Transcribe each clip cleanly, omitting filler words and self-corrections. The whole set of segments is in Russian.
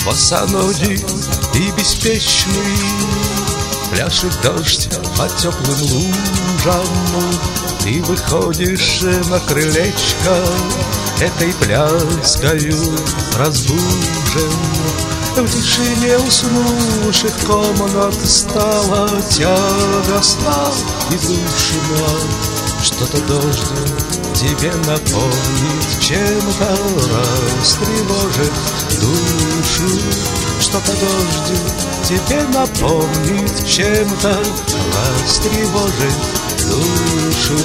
босоногий и беспечный. Пляшет дождь по теплым лужам, ты выходишь на крылечко, этой пляскою разбужен. В тишине уснувших комнат стало тягостно и душно. Что-то дождь тебе напомнит, чем-то растревожит душу. Что-то дождь тебе напомнит, чем-то растревожит душу.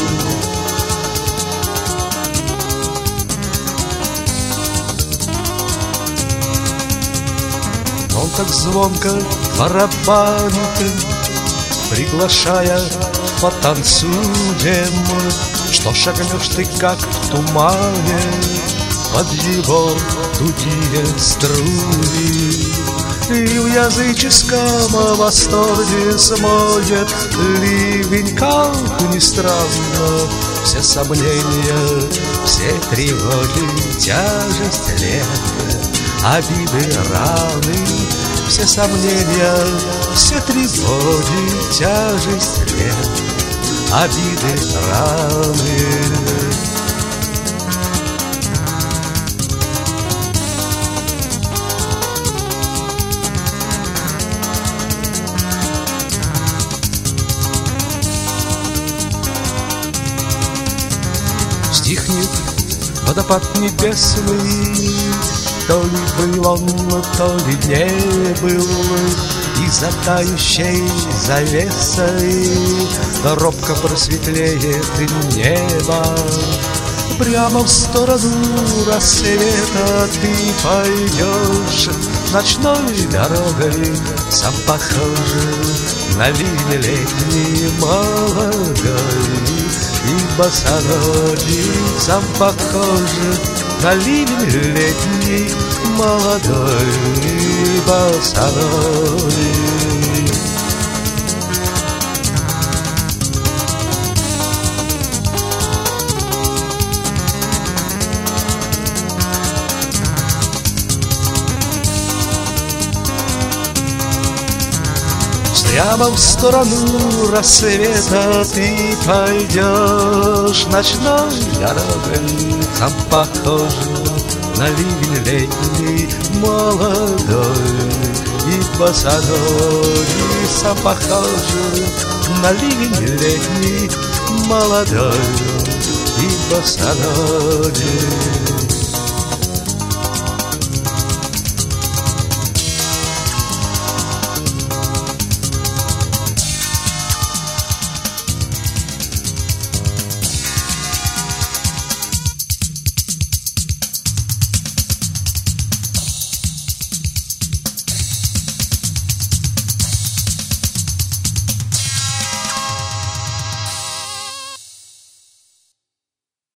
Он так звонко барабанит, приглашая потанцуем, что шагнешь ты как в тумане под его тугие струи. И в языческом восторге смоет ливень, как ни странно, все сомнения, все тревоги, тяжесть лет, обиды, раны, все сомнения, все тревоги, тяжесть лет, обиды, раны. Стихнет водопад небесный, то ли был он, то ли не был, и за тающей завесой робко просветлеет небо. Прямо в сторону рассвета ты пойдешь ночной дорогой, сам похож на ливень летний молодой. И босоногий сам похож на ливень летний молодой и босоногий. Прямо в сторону рассвета ты пойдешь ночной дорогой, сам похож на ливень летний молодой. И босоногий сам похож на ливень летний молодой и босоногий.